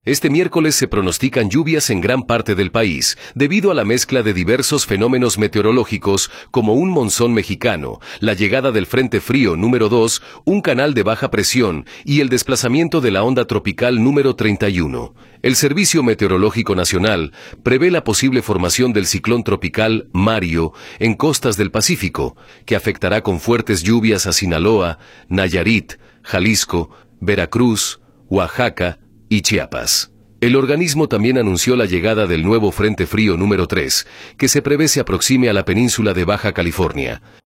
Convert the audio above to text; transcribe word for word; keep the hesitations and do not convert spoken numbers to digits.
Este miércoles se pronostican lluvias en gran parte del país, debido a la mezcla de diversos fenómenos meteorológicos como un monzón mexicano, la llegada del Frente Frío número dos, un canal de baja presión y el desplazamiento de la onda tropical número treinta y uno. El Servicio Meteorológico Nacional prevé la posible formación del ciclón tropical Mario en costas del Pacífico, que afectará con fuertes lluvias a Sinaloa, Nayarit, Jalisco, Veracruz, Oaxaca y Chiapas. El organismo también anunció la llegada del nuevo Frente Frío número tres, que se prevé se aproxime a la península de Baja California.